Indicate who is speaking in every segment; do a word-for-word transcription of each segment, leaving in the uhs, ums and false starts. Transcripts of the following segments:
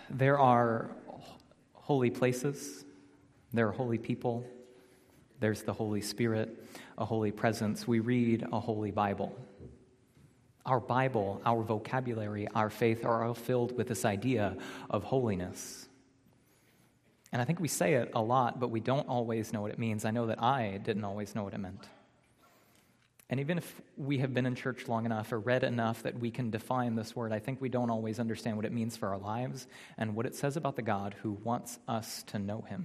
Speaker 1: There are holy places, there are holy people, there's the Holy Spirit, a holy presence. We read a holy Bible. Our Bible, our vocabulary, our faith are all filled with this idea of holiness. And I think we say it a lot, but we don't always know what it means. I know that I didn't always know what it meant. And even if we have been in church long enough or read enough that we can define this word, I think we don't always understand what it means for our lives and what it says about the God who wants us to know him.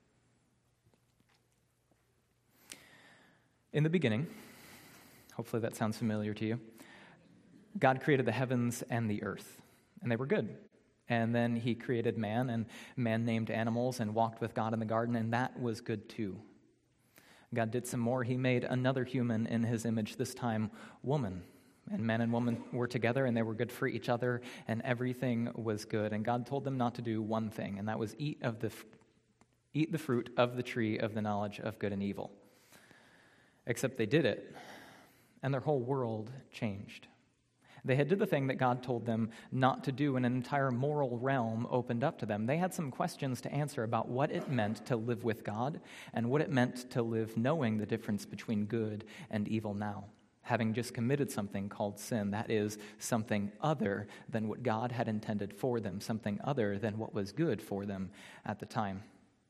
Speaker 1: In the beginning, hopefully that sounds familiar to you, God created the heavens and the earth, and they were good. And then he created man, and man named animals and walked with God in the garden, and that was good too. God did some more. He made another human in his image, this time woman. And man and woman were together, and they were good for each other, and everything was good. And God told them not to do one thing, and that was eat of the eat the fruit of the tree of the knowledge of good and evil. Except they did it, and their whole world changed. They had did the thing that God told them not to do, and an entire moral realm opened up to them. They had some questions to answer about what it meant to live with God and what it meant to live knowing the difference between good and evil now, having just committed something called sin. That is something other than what God had intended for them, something other than what was good for them at the time.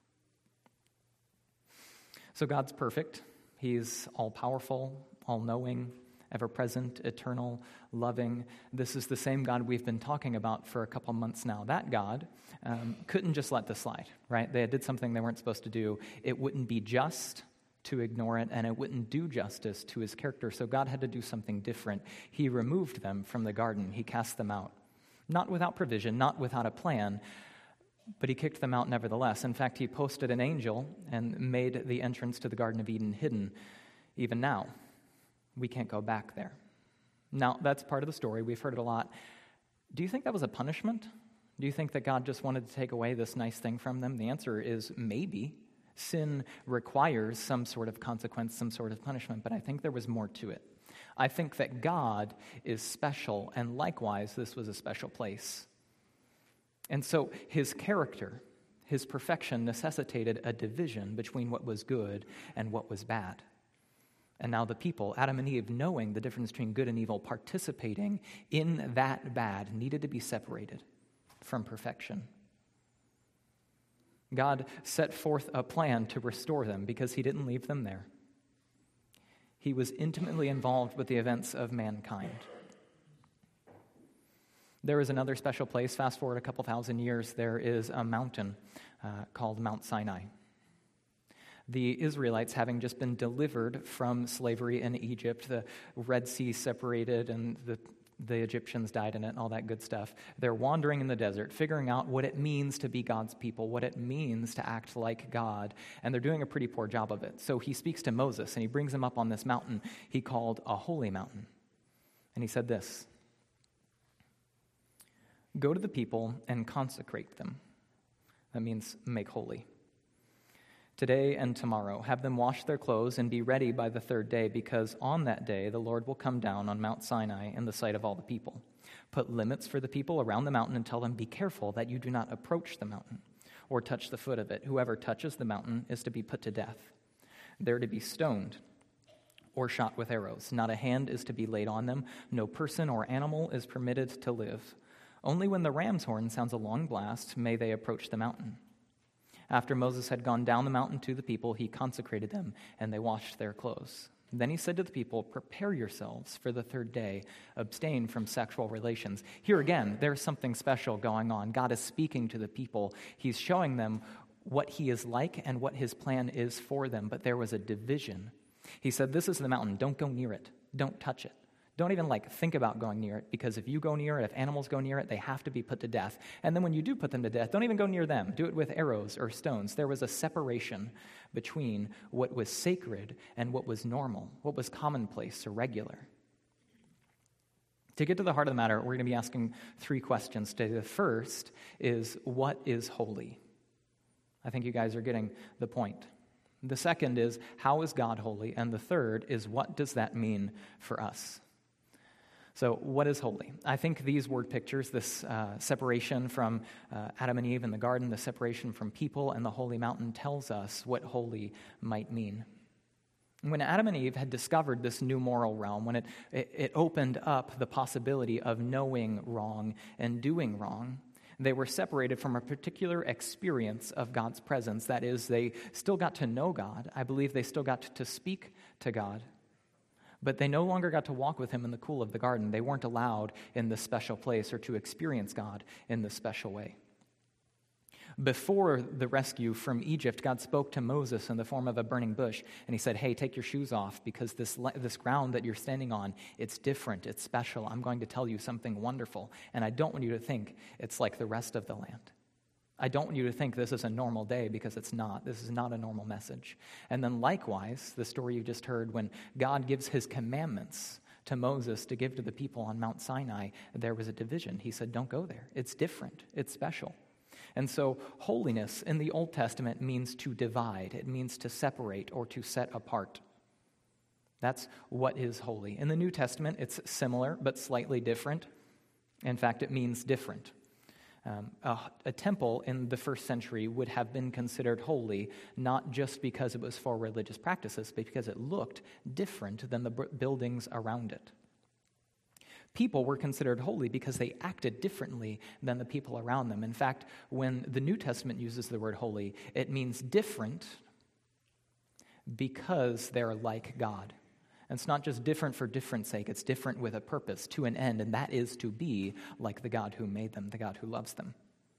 Speaker 1: So God's perfect. He's all-powerful, all-knowing, ever-present, eternal, loving. This is the same God we've been talking about for a couple months now. That God um, couldn't just let this slide, right? They did something they weren't supposed to do. It wouldn't be just to ignore it, and it wouldn't do justice to his character. So God had to do something different. He removed them from the garden. He cast them out. Not without provision, not without a plan, but he kicked them out nevertheless. In fact, he posted an angel and made the entrance to the Garden of Eden hidden. Even now, we can't go back there. Now, that's part of the story. We've heard it a lot. Do you think that was a punishment? Do you think that God just wanted to take away this nice thing from them? The answer is maybe. Sin requires some sort of consequence, some sort of punishment, but I think there was more to it. I think that God is special, and likewise, this was a special place. And so his character, his perfection necessitated a division between what was good and what was bad. And now the people, Adam and Eve, knowing the difference between good and evil, participating in that bad, needed to be separated from perfection. God set forth a plan to restore them because he didn't leave them there. He was intimately involved with the events of mankind. There is another special place. Fast forward a couple thousand years, there is a mountain uh, called Mount Sinai. The Israelites, having just been delivered from slavery in Egypt, the Red Sea separated and the, the Egyptians died in it and all that good stuff. They're wandering in the desert, figuring out what it means to be God's people, what it means to act like God, and they're doing a pretty poor job of it. So he speaks to Moses, and he brings him up on this mountain he called a holy mountain. And he said this, "Go to the people and consecrate them." That means make holy. "Today and tomorrow, have them wash their clothes and be ready by the third day, because on that day the Lord will come down on Mount Sinai in the sight of all the people. Put limits for the people around the mountain and tell them, be careful that you do not approach the mountain or touch the foot of it. Whoever touches the mountain is to be put to death. They're to be stoned or shot with arrows. Not a hand is to be laid on them. No person or animal is permitted to live. Only when the ram's horn sounds a long blast may they approach the mountain." After Moses had gone down the mountain to the people, he consecrated them, and they washed their clothes. Then he said to the people, "Prepare yourselves for the third day. Abstain from sexual relations." Here again, there's something special going on. God is speaking to the people. He's showing them what he is like and what his plan is for them, but there was a division. He said, "This is the mountain. Don't go near it. Don't touch it. Don't even like think about going near it, because if you go near it, if animals go near it, they have to be put to death. And then when you do put them to death, don't even go near them. Do it with arrows or stones." There was a separation between what was sacred and what was normal, what was commonplace or regular. To get to the heart of the matter, we're going to be asking three questions today. The first is, what is holy? I think you guys are getting the point. The second is, how is God holy? And the third is, what does that mean for us? So what is holy? I think these word pictures, this uh, separation from uh, Adam and Eve in the garden, the separation from people and the holy mountain, tells us what holy might mean. When Adam and Eve had discovered this new moral realm, when it, it, it opened up the possibility of knowing wrong and doing wrong, they were separated from a particular experience of God's presence. That is, they still got to know God. I believe they still got to speak to God. But they no longer got to walk with him in the cool of the garden. They weren't allowed in this special place or to experience God in this special way. Before the rescue from Egypt, God spoke to Moses in the form of a burning bush, and he said, hey, take your shoes off because this, this ground that you're standing on, it's different, it's special. I'm going to tell you something wonderful, and I don't want you to think it's like the rest of the land. I don't want you to think this is a normal day because it's not. This is not a normal message. And then likewise, the story you just heard, when God gives his commandments to Moses to give to the people on Mount Sinai, there was a division. He said, don't go there. It's different. It's special. And so holiness in the Old Testament means to divide. It means to separate or to set apart. That's what is holy. In the New Testament, it's similar but slightly different. In fact, it means different. Um, a, a temple in the first century would have been considered holy, not just because it was for religious practices, but because it looked different than the b- buildings around it. People were considered holy because they acted differently than the people around them. In fact, when the New Testament uses the word holy, it means different because they're like God. And it's not just different for different sake, it's different with a purpose, to an end, and that is to be like the God who made them, the God who loves them.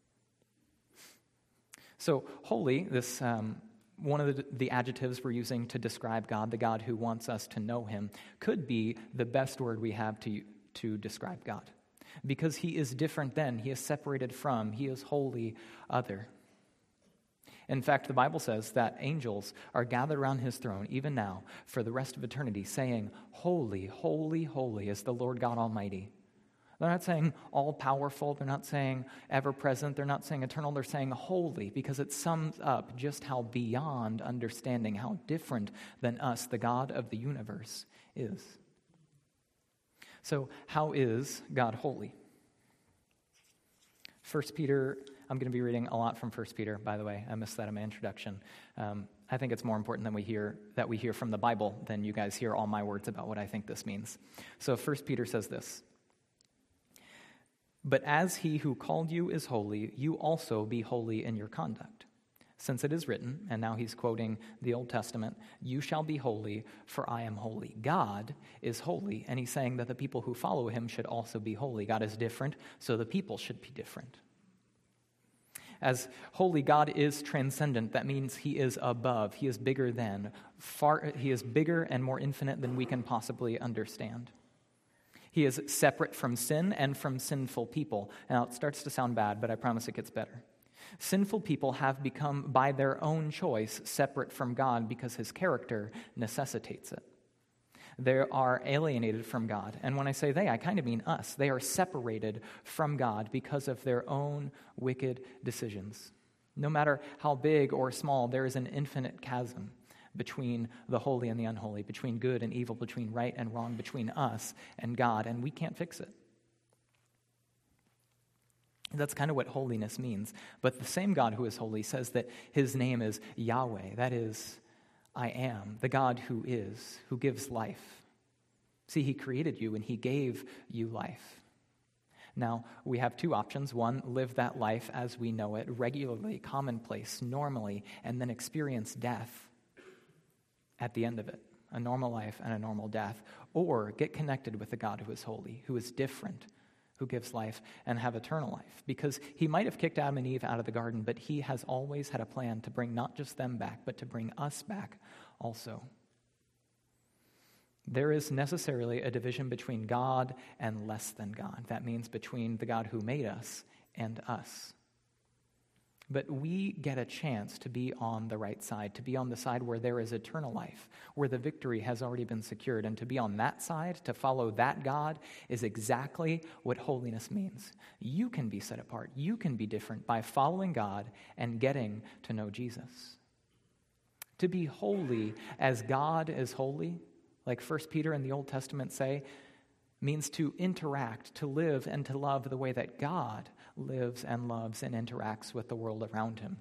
Speaker 1: So holy, this um, one of the, the adjectives we're using to describe God, the God who wants us to know him, could be the best word we have to, to describe God. Because he is different than, he is separated from, he is wholly other. In fact, the Bible says that angels are gathered around his throne, even now, for the rest of eternity, saying, holy, holy, holy is the Lord God Almighty. They're not saying all-powerful, they're not saying ever-present, they're not saying eternal, they're saying holy, because it sums up just how beyond understanding, how different than us the God of the universe is. So, how is God holy? First Peter, I'm going to be reading a lot from First Peter, by the way. I missed that in my introduction. Um, I think it's more important than we hear that we hear from the Bible than you guys hear all my words about what I think this means. So First Peter says this, "But as he who called you is holy, you also be holy in your conduct. Since it is written," and now he's quoting the Old Testament, "you shall be holy, for I am holy." God is holy, and he's saying that the people who follow him should also be holy. God is different, so the people should be different. As holy, God is transcendent. That means he is above. He is bigger than. Far, he is bigger and more infinite than we can possibly understand. He is separate from sin and from sinful people. Now, it starts to sound bad, but I promise it gets better. Sinful people have become, by their own choice, separate from God because his character necessitates it. They are alienated from God. And when I say they, I kind of mean us. They are separated from God because of their own wicked decisions. No matter how big or small, there is an infinite chasm between the holy and the unholy, between good and evil, between right and wrong, between us and God, and we can't fix it. That's kind of what holiness means. But the same God who is holy says that his name is Yahweh. That is, I am, the God who is, who gives life. See, he created you and he gave you life. Now, we have two options. One, live that life as we know it, regularly, commonplace, normally, and then experience death at the end of it, a normal life and a normal death. Or get connected with the God who is holy, who is different, who gives life, and have eternal life. Because he might have kicked Adam and Eve out of the garden, but he has always had a plan to bring not just them back, but to bring us back also. There is necessarily a division between God and less than God. That means between the God who made us and us. But we get a chance to be on the right side, to be on the side where there is eternal life, where the victory has already been secured. And to be on that side, to follow that God, is exactly what holiness means. You can be set apart. You can be different by following God and getting to know Jesus. To be holy as God is holy, like First Peter and the Old Testament say, means to interact, to live, and to love the way that God lives and loves and interacts with the world around him.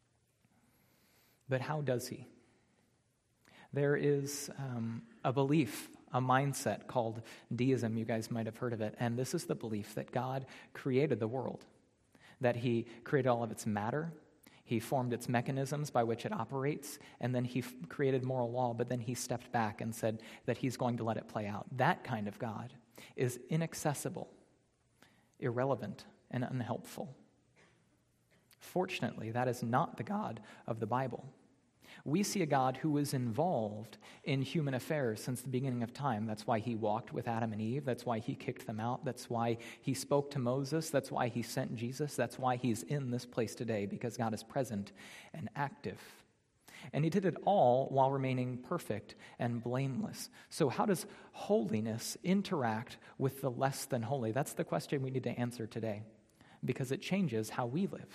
Speaker 1: But how does he? There is um, a belief, a mindset called deism. You guys might have heard of it. And this is the belief that God created the world, that he created all of its matter, he formed its mechanisms by which it operates, and then he f- created moral law, but then he stepped back and said that he's going to let it play out. That kind of God is inaccessible, irrelevant, and unhelpful. Fortunately, that is not the God of the Bible. We see a God who is involved in human affairs since the beginning of time. That's why he walked with Adam and Eve. That's why he kicked them out. That's why he spoke to Moses. That's why he sent Jesus. That's why he's in this place today, because God is present and active. And he did it all while remaining perfect and blameless. So how does holiness interact with the less than holy? That's the question we need to answer today, because it changes how we live.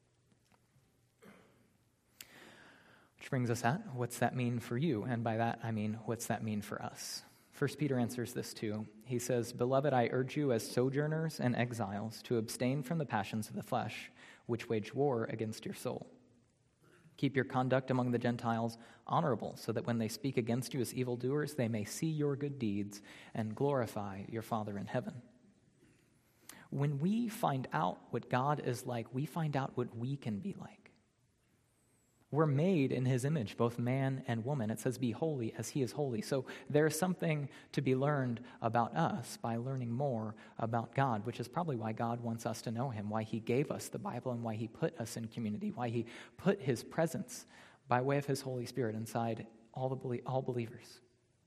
Speaker 1: Which brings us at, what's that mean for you? And by that, I mean, what's that mean for us? First Peter answers this too. He says, "Beloved, I urge you as sojourners and exiles to abstain from the passions of the flesh, which wage war against your soul. Keep your conduct among the Gentiles honorable, so that when they speak against you as evildoers, they may see your good deeds and glorify your Father in heaven." When we find out what God is like, we find out what we can be like. We're made in his image, both man and woman. It says, be holy as he is holy. So there's something to be learned about us by learning more about God, which is probably why God wants us to know him, why he gave us the Bible, and why he put us in community, why he put his presence by way of his Holy Spirit inside all the all believers.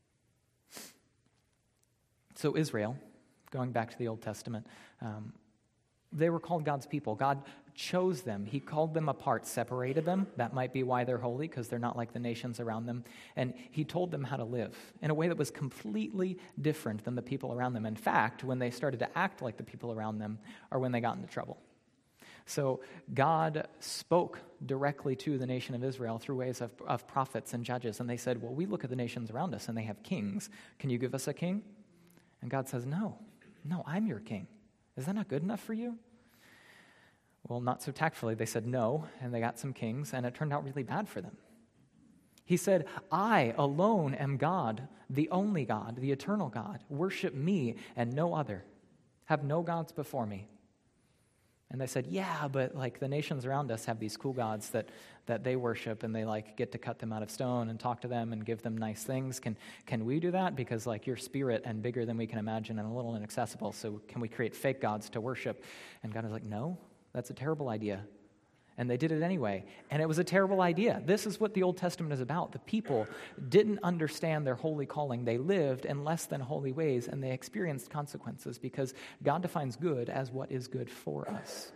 Speaker 1: So Israel, going back to the Old Testament, um, they were called God's people. God chose them. He called them apart, separated them. That might be why they're holy, because they're not like the nations around them. And he told them how to live in a way that was completely different than the people around them. In fact, when they started to act like the people around them, or when they got into trouble. So God spoke directly to the nation of Israel through ways of, of prophets and judges. And they said, well, we look at the nations around us and they have kings. Can you give us a king? And God says, no, no, I'm your king. Is that not good enough for you? Well, not so tactfully. They said no, and they got some kings, and it turned out really bad for them. He said, I alone am God, the only God, the eternal God. Worship me and no other. Have no gods before me. And they said, yeah, but like the nations around us have these cool gods that, that they worship, and they like get to cut them out of stone and talk to them and give them nice things. Can can we do that? Because like you're spirit and bigger than we can imagine and a little inaccessible. So can we create fake gods to worship? And God was like, no, that's a terrible idea. And they did it anyway. And it was a terrible idea. This is what the Old Testament is about. The people didn't understand their holy calling. They lived in less than holy ways, and they experienced consequences because God defines good as what is good for us.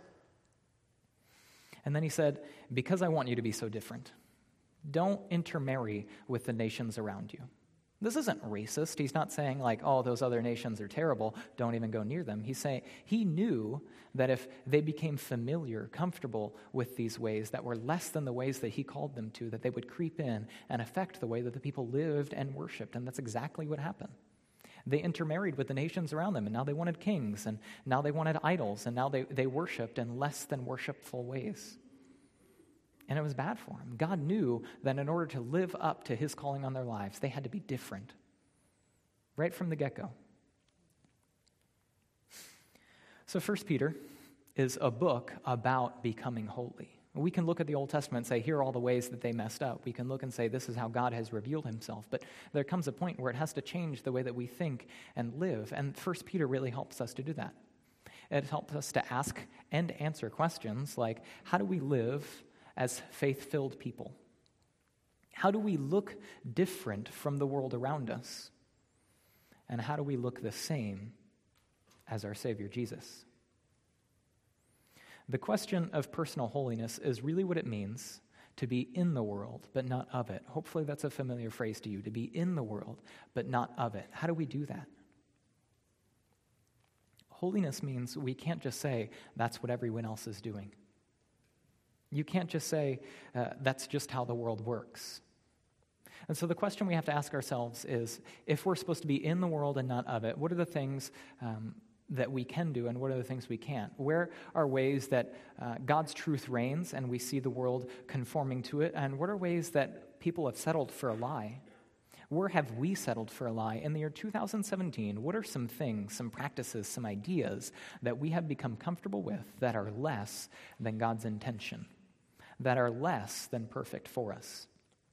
Speaker 1: And then he said, because I want you to be so different, don't intermarry with the nations around you. This isn't racist. He's not saying like, oh, those other nations are terrible, don't even go near them. He's saying he knew that if they became familiar, comfortable with these ways that were less than the ways that he called them to, that they would creep in and affect the way that the people lived and worshiped. And that's exactly what happened. They intermarried with the nations around them, and now they wanted kings, and now they wanted idols, and now they, they worshiped in less than worshipful ways. And it was bad for them. God knew that in order to live up to his calling on their lives, they had to be different. Right from the get-go. So First Peter is a book about becoming holy. We can look at the Old Testament and say, here are all the ways that they messed up. We can look and say, this is how God has revealed himself. But there comes a point where it has to change the way that we think and live. And First Peter really helps us to do that. It helps us to ask and answer questions like, how do we live as faith-filled people? How do we look different from the world around us? And how do we look the same as our Savior Jesus? The question of personal holiness is really what it means to be in the world, but not of it. Hopefully that's a familiar phrase to you, to be in the world, but not of it. How do we do that? Holiness means we can't just say, that's what everyone else is doing. You can't just say, uh, that's just how the world works. And so the question we have to ask ourselves is, if we're supposed to be in the world and not of it, what are the things um, that we can do and what are the things we can't? Where are ways that uh, God's truth reigns and we see the world conforming to it? And what are ways that people have settled for a lie? Where have we settled for a lie? In the year two thousand seventeen, what are some things, some practices, some ideas that we have become comfortable with that are less than God's intention, that are less than perfect for us?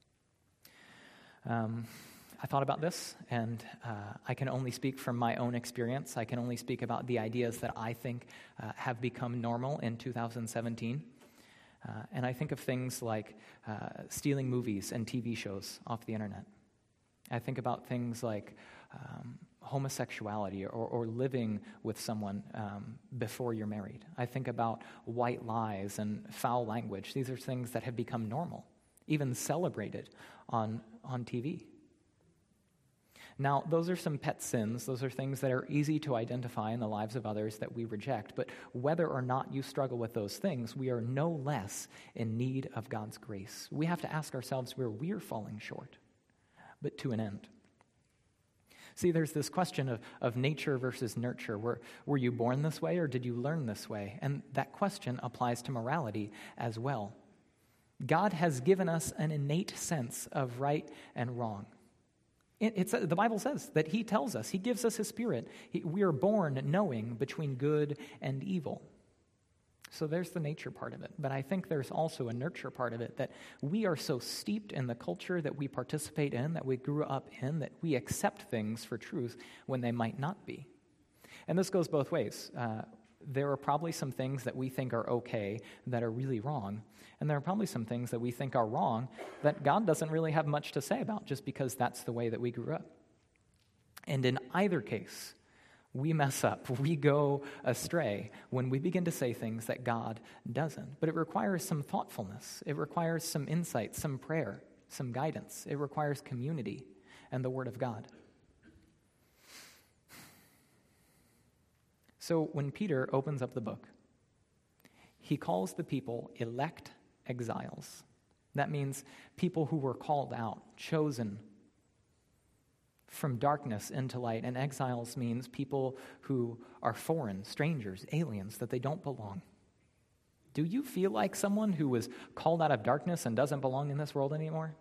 Speaker 1: Um, I thought about this, and uh, I can only speak from my own experience. I can only speak about the ideas that I think uh, have become normal in two thousand seventeen. Uh, and I think of things like uh, stealing movies and T V shows off the internet. I think about things like um, homosexuality or, or living with someone um, before you're married. I think about white lies and foul language. These are things that have become normal, even celebrated on, on T V. Now, those are some pet sins. Those are things that are easy to identify in the lives of others that we reject. But whether or not you struggle with those things, we are no less in need of God's grace. We have to ask ourselves where we're falling short, but to an end. See, there's this question of, of nature versus nurture. Were, were you born this way or did you learn this way? And that question applies to morality as well. God has given us an innate sense of right and wrong. It, it's, the Bible says that he tells us, he gives us his spirit. He, we are born knowing between good and evil. So there's the nature part of it. But I think there's also a nurture part of it, that we are so steeped in the culture that we participate in, that we grew up in, that we accept things for truth when they might not be. And this goes both ways. Uh, there are probably some things that we think are okay that are really wrong. And there are probably some things that we think are wrong that God doesn't really have much to say about just because that's the way that we grew up. And in either case, we mess up, we go astray when we begin to say things that God doesn't. But it requires some thoughtfulness. It requires some insight, some prayer, some guidance. It requires community and the Word of God. So when Peter opens up the book, he calls the people elect exiles. That means people who were called out, chosen from darkness into light. And exiles means people who are foreign, strangers, aliens, that they don't belong. Do you feel like someone who was called out of darkness and doesn't belong in this world anymore?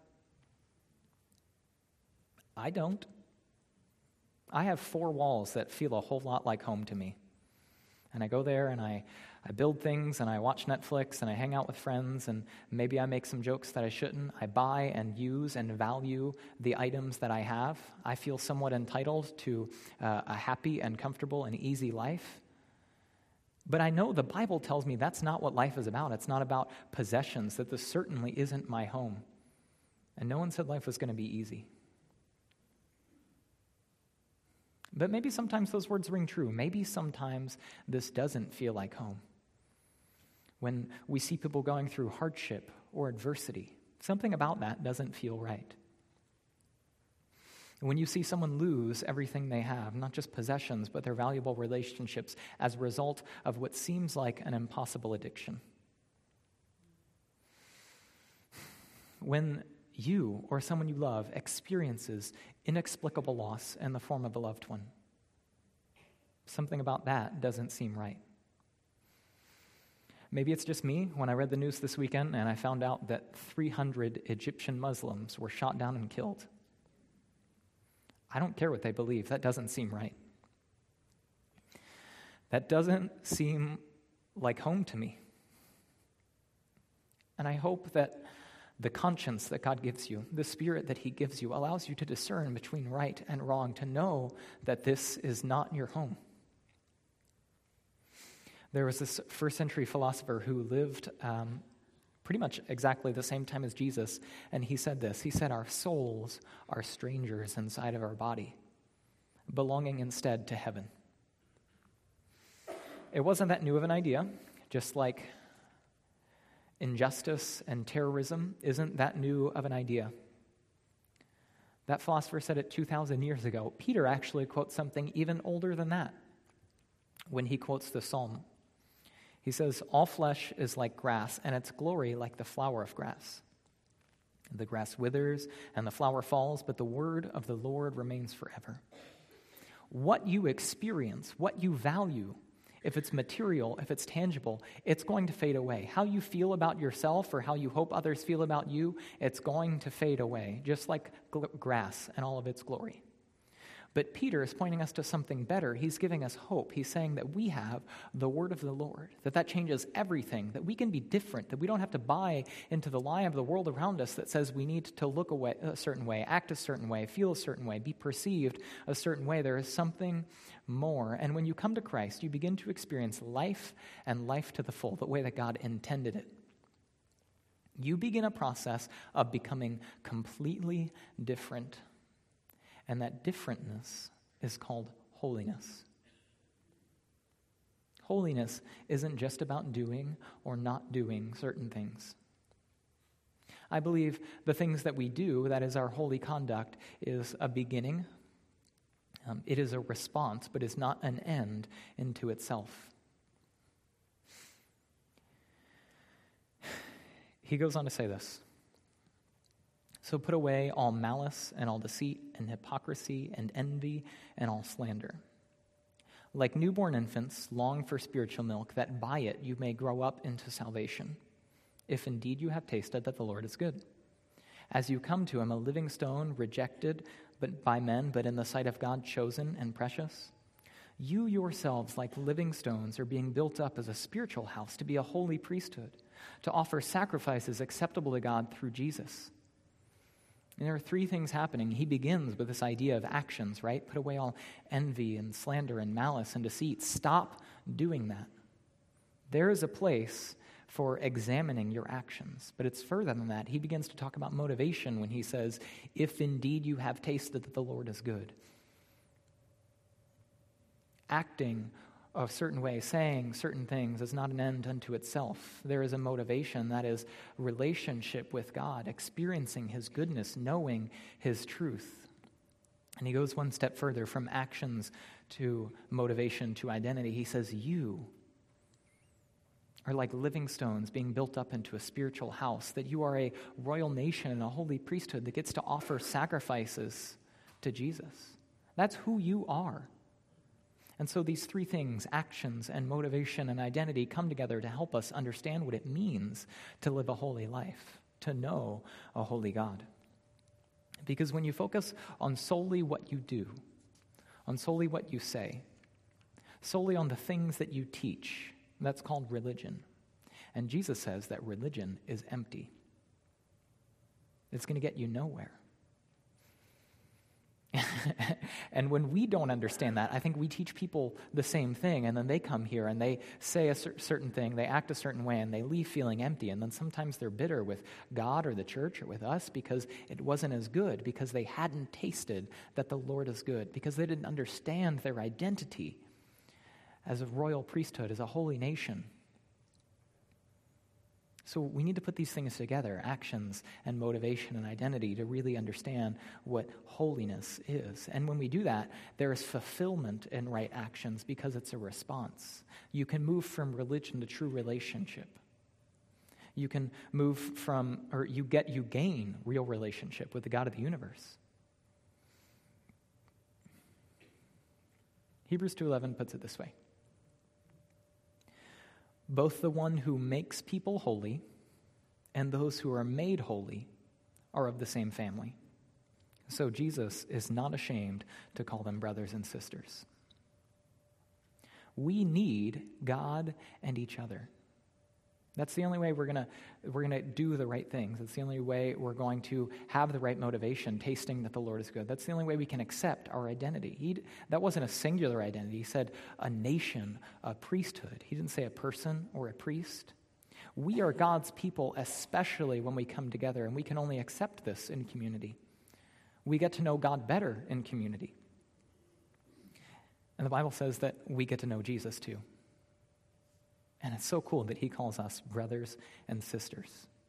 Speaker 1: I don't. I have four walls that feel a whole lot like home to me. And I go there and I, I build things and I watch Netflix and I hang out with friends and maybe I make some jokes that I shouldn't. I buy and use and value the items that I have. I feel somewhat entitled to uh, a happy and comfortable and easy life. But I know the Bible tells me that's not what life is about. It's not about possessions, that this certainly isn't my home. And no one said life was going to be easy. But maybe sometimes those words ring true. Maybe sometimes this doesn't feel like home. When we see people going through hardship or adversity, something about that doesn't feel right. When you see someone lose everything they have, not just possessions, but their valuable relationships as a result of what seems like an impossible addiction. When you or someone you love experiences inexplicable loss in the form of a loved one, something about that doesn't seem right. Maybe it's just me when I read the news this weekend and I found out that three hundred Egyptian Muslims were shot down and killed. I don't care what they believe. That doesn't seem right. That doesn't seem like home to me. And I hope that the conscience that God gives you, the spirit that he gives you, allows you to discern between right and wrong, to know that this is not your home. There was this first century philosopher who lived um, pretty much exactly the same time as Jesus, and he said this. He said, our souls are strangers inside of our body, belonging instead to heaven. It wasn't that new of an idea, just like injustice and terrorism isn't that new of an idea. That philosopher said it two thousand years ago. Peter actually quotes something even older than that when he quotes the psalm. He says, all flesh is like grass, and its glory like the flower of grass. The grass withers and the flower falls, but the word of the Lord remains forever. What you experience, what you value, if it's material, if it's tangible, it's going to fade away. How you feel about yourself or how you hope others feel about you, it's going to fade away, just like gl- grass and all of its glory. But Peter is pointing us to something better. He's giving us hope. He's saying that we have the word of the Lord, that that changes everything, that we can be different, that we don't have to buy into the lie of the world around us that says we need to look away, a certain way, act a certain way, feel a certain way, be perceived a certain way. There is something more. And when you come to Christ, you begin to experience life and life to the full, the way that God intended it. You begin a process of becoming completely different. And that differentness is called holiness. Holiness isn't just about doing or not doing certain things. I believe the things that we do, that is our holy conduct, is a beginning. Um, it is a response, but is not an end into itself. He goes on to say this. So put away all malice and all deceit and hypocrisy and envy and all slander. Like newborn infants, long for spiritual milk, that by it you may grow up into salvation, if indeed you have tasted that the Lord is good. As you come to him, a living stone, rejected but by men, but in the sight of God chosen and precious, you yourselves, like living stones, are being built up as a spiritual house to be a holy priesthood, to offer sacrifices acceptable to God through Jesus. And there are three things happening. He begins with this idea of actions, right? Put away all envy and slander and malice and deceit. Stop doing that. There is a place for examining your actions, but it's further than that. He begins to talk about motivation when he says, if indeed you have tasted that the Lord is good. Acting a certain way, saying certain things is not an end unto itself. There is a motivation, that is relationship with God, experiencing his goodness, knowing his truth. And he goes one step further from actions to motivation to identity. He says, you are like living stones being built up into a spiritual house, that you are a royal nation and a holy priesthood that gets to offer sacrifices to Jesus. That's who you are. And so these three things, actions and motivation and identity, come together to help us understand what it means to live a holy life, to know a holy God. Because when you focus on solely what you do, on solely what you say, solely on the things that you teach, that's called religion. And Jesus says that religion is empty. It's going to get you nowhere. And when we don't understand that, I think we teach people the same thing, and then they come here and they say a cer- certain thing, they act a certain way, and they leave feeling empty, and then sometimes they're bitter with God or the church or with us because it wasn't as good, because they hadn't tasted that the Lord is good, because they didn't understand their identity as a royal priesthood, as a holy nation. So we need to put these things together, actions and motivation and identity, to really understand what holiness is. And when we do that, there is fulfillment in right actions because it's a response. You can move from religion to true relationship. You can move from, or you get, you gain real relationship with the God of the universe. Hebrews two eleven puts it this way. Both the one who makes people holy and those who are made holy are of the same family. So Jesus is not ashamed to call them brothers and sisters. We need God and each other. That's the only way we're gonna we're gonna do the right things. It's the only way we're going to have the right motivation, tasting that the Lord is good. That's the only way we can accept our identity. He, that wasn't a singular identity. He said a nation, a priesthood. He didn't say a person or a priest. We are God's people, especially when we come together, and we can only accept this in community. We get to know God better in community. And the Bible says that we get to know Jesus too. And it's so cool that he calls us brothers and sisters.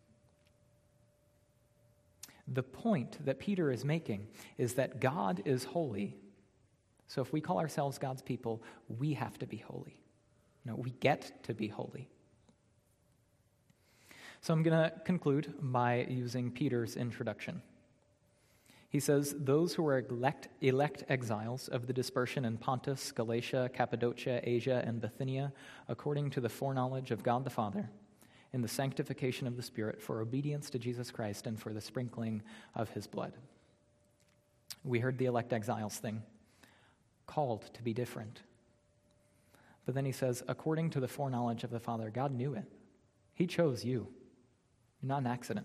Speaker 1: The point that Peter is making is that God is holy. So if we call ourselves God's people, we have to be holy. No, we get to be holy. So I'm going to conclude by using Peter's introduction. He says, those who were elect, elect exiles of the dispersion in Pontus, Galatia, Cappadocia, Asia, and Bithynia, according to the foreknowledge of God the Father, in the sanctification of the Spirit, for obedience to Jesus Christ and for the sprinkling of his blood. We heard the elect exiles thing, called to be different. But then he says, according to the foreknowledge of the Father, God knew it. He chose you. You're not an accident.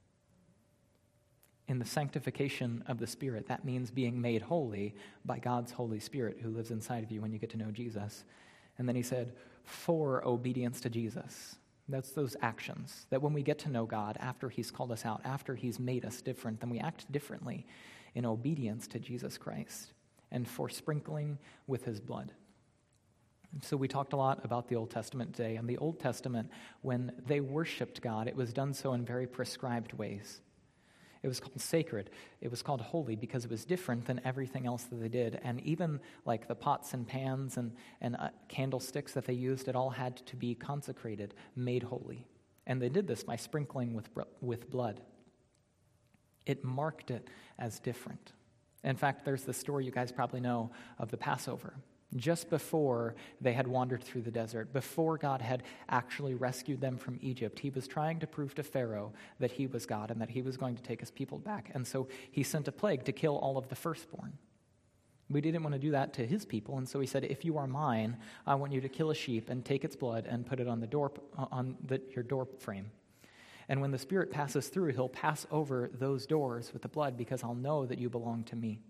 Speaker 1: In the sanctification of the Spirit, that means being made holy by God's Holy Spirit who lives inside of you when you get to know Jesus. And then he said, for obedience to Jesus. That's those actions, that when we get to know God after he's called us out, after he's made us different, then we act differently in obedience to Jesus Christ and for sprinkling with his blood. So we talked a lot about the Old Testament today. And the Old Testament, when they worshiped God, it was done so in very prescribed ways. It was called sacred. It was called holy because it was different than everything else that they did. And even like the pots and pans and, and uh, candlesticks that they used, it all had to be consecrated, made holy. And they did this by sprinkling with, with blood. It marked it as different. In fact, there's the story you guys probably know of the Passover. Just before they had wandered through the desert, before God had actually rescued them from Egypt, he was trying to prove to Pharaoh that he was God and that he was going to take his people back. And so he sent a plague to kill all of the firstborn. We didn't want to do that to his people, and so he said, if you are mine, I want you to kill a sheep and take its blood and put it on the door on the, your door frame. And when the Spirit passes through, he'll pass over those doors with the blood because I'll know that you belong to me.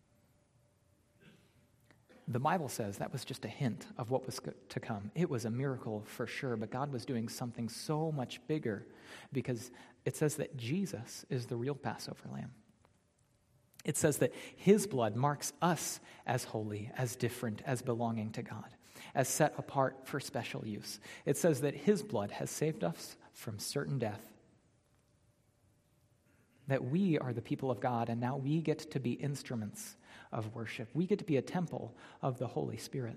Speaker 1: The Bible says that was just a hint of what was to come. It was a miracle for sure, but God was doing something so much bigger because it says that Jesus is the real Passover lamb. It says that his blood marks us as holy, as different, as belonging to God, as set apart for special use. It says that his blood has saved us from certain death, that we are the people of God, and now we get to be instruments of worship. We get to be a temple of the Holy Spirit.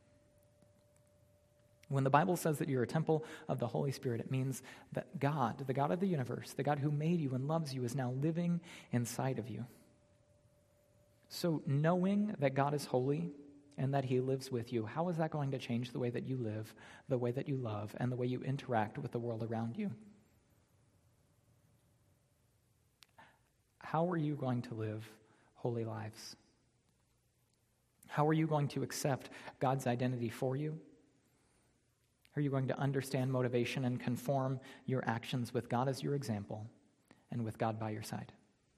Speaker 1: When the Bible says that you're a temple of the Holy Spirit, it means that God, the God of the universe, the God who made you and loves you, is now living inside of you. So knowing that God is holy and that he lives with you, how is that going to change the way that you live, the way that you love, and the way you interact with the world around you? How are you going to live holy lives? How are you going to accept God's identity for you? Are you going to understand motivation and conform your actions with God as your example and with God by your side?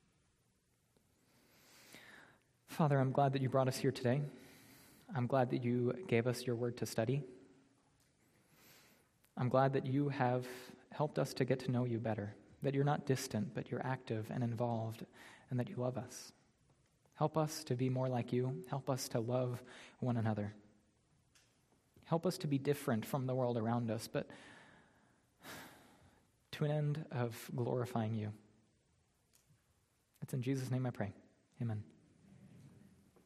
Speaker 1: Father, I'm glad that you brought us here today. I'm glad that you gave us your word to study. I'm glad that you have helped us to get to know you better, that you're not distant, but you're active and involved, and that you love us. Help us to be more like you. Help us to love one another. Help us to be different from the world around us, but to an end of glorifying you. It's in Jesus' name I pray. Amen.